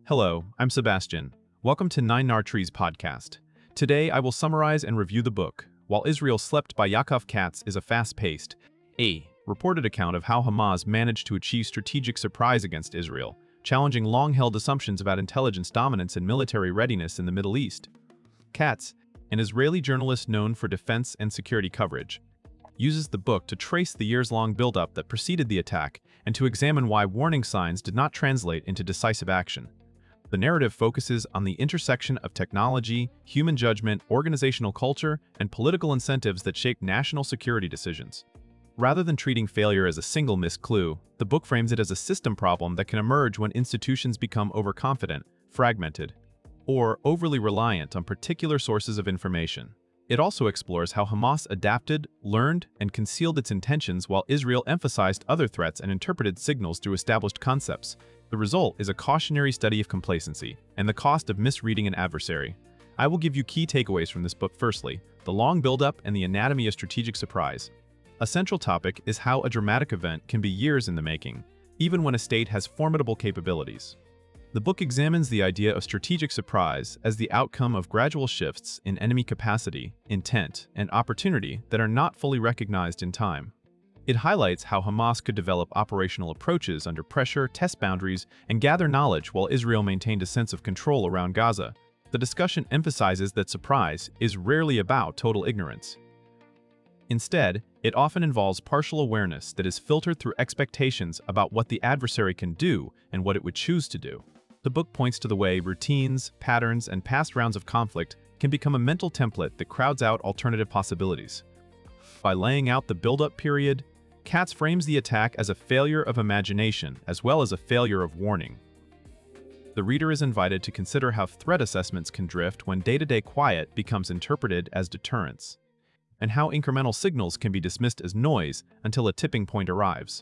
Hello, I'm Sebastian. Welcome to Nine Nar Trees podcast. Today I will summarize and review the book, While Israel Slept by Yaakov Katz is a fast-paced, reported account of how Hamas managed to achieve strategic surprise against Israel, challenging long-held assumptions about intelligence dominance and military readiness in the Middle East. Katz, an Israeli journalist known for defense and security coverage, uses the book to trace the years-long buildup that preceded the attack and to examine why warning signs did not translate into decisive action. The narrative focuses on the intersection of technology, human judgment, organizational culture, and political incentives that shape national security decisions. Rather than treating failure as a single missed clue, the book frames it as a system problem that can emerge when institutions become overconfident, fragmented, or overly reliant on particular sources of information. It also explores how Hamas adapted, learned, and concealed its intentions while Israel emphasized other threats and interpreted signals through established concepts. The result is a cautionary study of complacency and the cost of misreading an adversary. I will give you key takeaways from this book. Firstly, the long buildup and the anatomy of strategic surprise. A central topic is how a dramatic event can be years in the making, even when a state has formidable capabilities. The book examines the idea of strategic surprise as the outcome of gradual shifts in enemy capacity, intent, and opportunity that are not fully recognized in time. It highlights how Hamas could develop operational approaches under pressure, test boundaries, and gather knowledge while Israel maintained a sense of control around Gaza. The discussion emphasizes that surprise is rarely about total ignorance. Instead, it often involves partial awareness that is filtered through expectations about what the adversary can do and what it would choose to do. The book points to the way routines, patterns, and past rounds of conflict can become a mental template that crowds out alternative possibilities. By laying out the build-up period, Katz frames the attack as a failure of imagination as well as a failure of warning. The reader is invited to consider how threat assessments can drift when day-to-day quiet becomes interpreted as deterrence, and how incremental signals can be dismissed as noise until a tipping point arrives.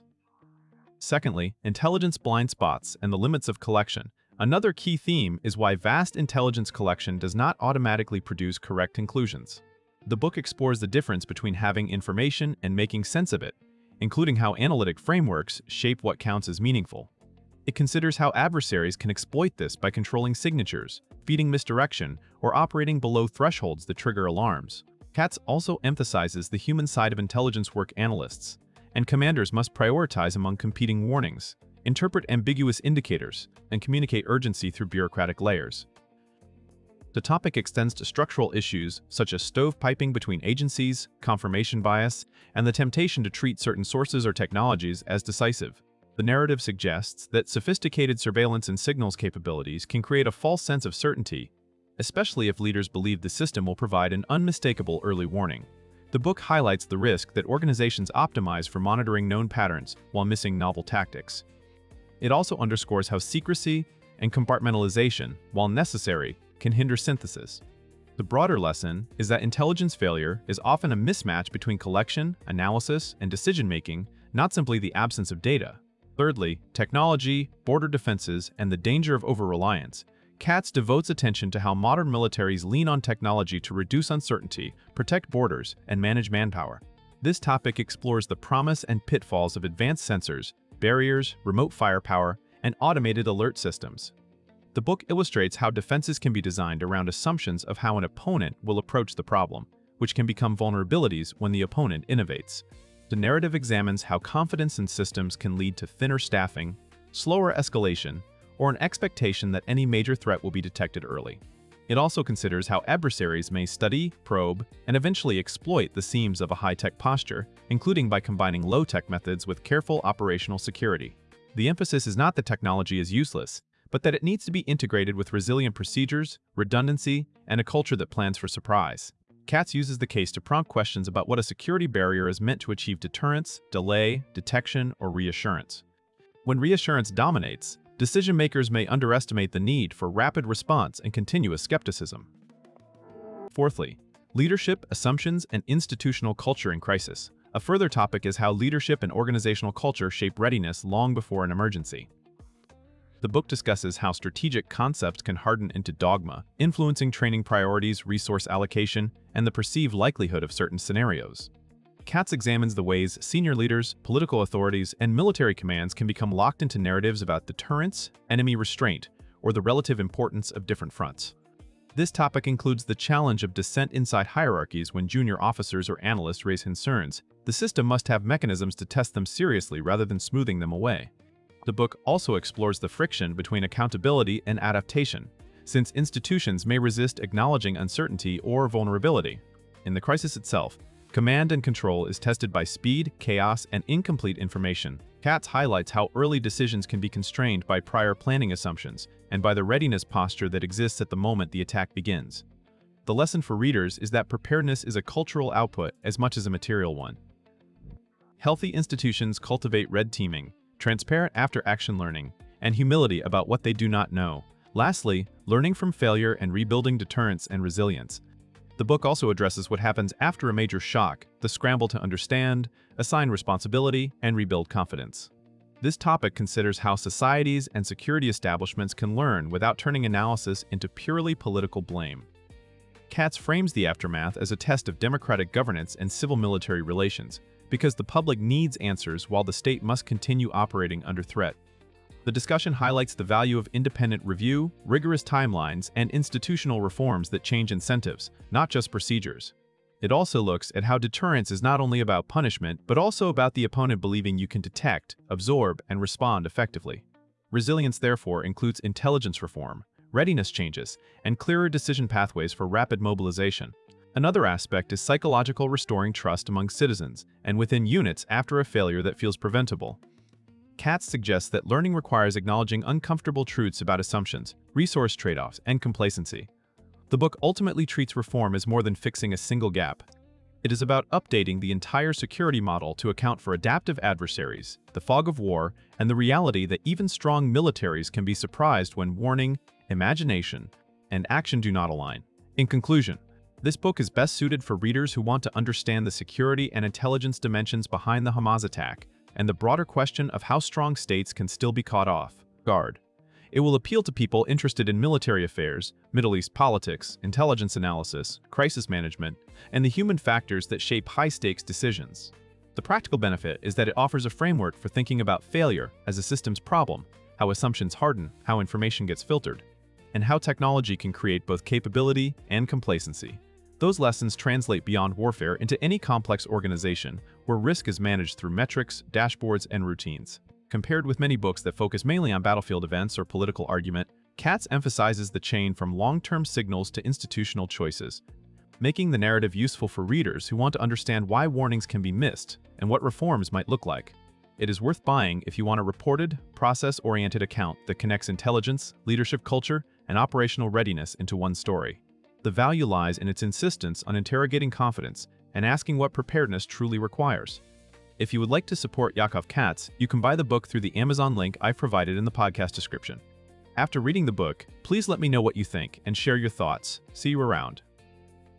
Secondly, intelligence blind spots and the limits of collection. Another key theme is why vast intelligence collection does not automatically produce correct conclusions. The book explores the difference between having information and making sense of it, including how analytic frameworks shape what counts as meaningful. It considers how adversaries can exploit this by controlling signatures, feeding misdirection, or operating below thresholds that trigger alarms. Katz also emphasizes the human side of intelligence work. Analysts and commanders must prioritize among competing warnings, interpret ambiguous indicators, and communicate urgency through bureaucratic layers. The topic extends to structural issues such as stovepiping between agencies, confirmation bias, and the temptation to treat certain sources or technologies as decisive. The narrative suggests that sophisticated surveillance and signals capabilities can create a false sense of certainty, especially if leaders believe the system will provide an unmistakable early warning. The book highlights the risk that organizations optimize for monitoring known patterns while missing novel tactics. It also underscores how secrecy and compartmentalization, while necessary, can hinder synthesis. The broader lesson is that intelligence failure is often a mismatch between collection, analysis, and decision-making, not simply the absence of data. Thirdly, technology, border defenses, and the danger of over-reliance. Katz devotes attention to how modern militaries lean on technology to reduce uncertainty, protect borders, and manage manpower. This topic explores the promise and pitfalls of advanced sensors, barriers, remote firepower, and automated alert systems. The book illustrates how defenses can be designed around assumptions of how an opponent will approach the problem, which can become vulnerabilities when the opponent innovates. The narrative examines how confidence in systems can lead to thinner staffing, slower escalation, or an expectation that any major threat will be detected early. It also considers how adversaries may study, probe, and eventually exploit the seams of a high-tech posture, including by combining low-tech methods with careful operational security. The emphasis is not that technology is useless, but that it needs to be integrated with resilient procedures, redundancy, and a culture that plans for surprise. Katz uses the case to prompt questions about what a security barrier is meant to achieve: deterrence, delay, detection, or reassurance. When reassurance dominates, decision-makers may underestimate the need for rapid response and continuous skepticism. Fourthly, leadership, assumptions, and institutional culture in crisis. A further topic is how leadership and organizational culture shape readiness long before an emergency. The book discusses how strategic concepts can harden into dogma, influencing training priorities, resource allocation, and the perceived likelihood of certain scenarios. Katz examines the ways senior leaders, political authorities, and military commands can become locked into narratives about deterrence, enemy restraint, or the relative importance of different fronts. This topic includes the challenge of dissent inside hierarchies when junior officers or analysts raise concerns. The system must have mechanisms to test them seriously rather than smoothing them away. The book also explores the friction between accountability and adaptation, since institutions may resist acknowledging uncertainty or vulnerability. In the crisis itself, command and control is tested by speed, chaos, and incomplete information. Katz highlights how early decisions can be constrained by prior planning assumptions and by the readiness posture that exists at the moment the attack begins. The lesson for readers is that preparedness is a cultural output as much as a material one. Healthy institutions cultivate red teaming, transparent after-action learning, and humility about what they do not know. Lastly, learning from failure and rebuilding deterrence and resilience. The book also addresses what happens after a major shock, the scramble to understand, assign responsibility, and rebuild confidence. This topic considers how societies and security establishments can learn without turning analysis into purely political blame. Katz frames the aftermath as a test of democratic governance and civil-military relations, because the public needs answers while the state must continue operating under threat. The discussion highlights the value of independent review, rigorous timelines, and institutional reforms that change incentives, not just procedures. It also looks at how deterrence is not only about punishment, but also about the opponent believing you can detect, absorb, and respond effectively. Resilience, therefore, includes intelligence reform, readiness changes, and clearer decision pathways for rapid mobilization. Another aspect is psychological restoring trust among citizens and within units after a failure that feels preventable. Katz suggests that learning requires acknowledging uncomfortable truths about assumptions, resource trade-offs, and complacency. The book ultimately treats reform as more than fixing a single gap. It is about updating the entire security model to account for adaptive adversaries, the fog of war, and the reality that even strong militaries can be surprised when warning, imagination, and action do not align. In conclusion, this book is best suited for readers who want to understand the security and intelligence dimensions behind the Hamas attack, and the broader question of how strong states can still be caught off guard. It will appeal to people interested in military affairs, Middle East politics, intelligence analysis, crisis management, and the human factors that shape high-stakes decisions. The practical benefit is that it offers a framework for thinking about failure as a systems problem, how assumptions harden, how information gets filtered, and how technology can create both capability and complacency. Those lessons translate beyond warfare into any complex organization where risk is managed through metrics, dashboards, and routines. Compared with many books that focus mainly on battlefield events or political argument, Katz emphasizes the chain from long-term signals to institutional choices, making the narrative useful for readers who want to understand why warnings can be missed and what reforms might look like. It is worth buying if you want a reported, process-oriented account that connects intelligence, leadership culture, and operational readiness into one story. The value lies in its insistence on interrogating confidence and asking what preparedness truly requires. If you would like to support Yakov Katz, you can buy the book through the Amazon link I've provided in the podcast description. After reading the book, please let me know what you think and share your thoughts. See you around.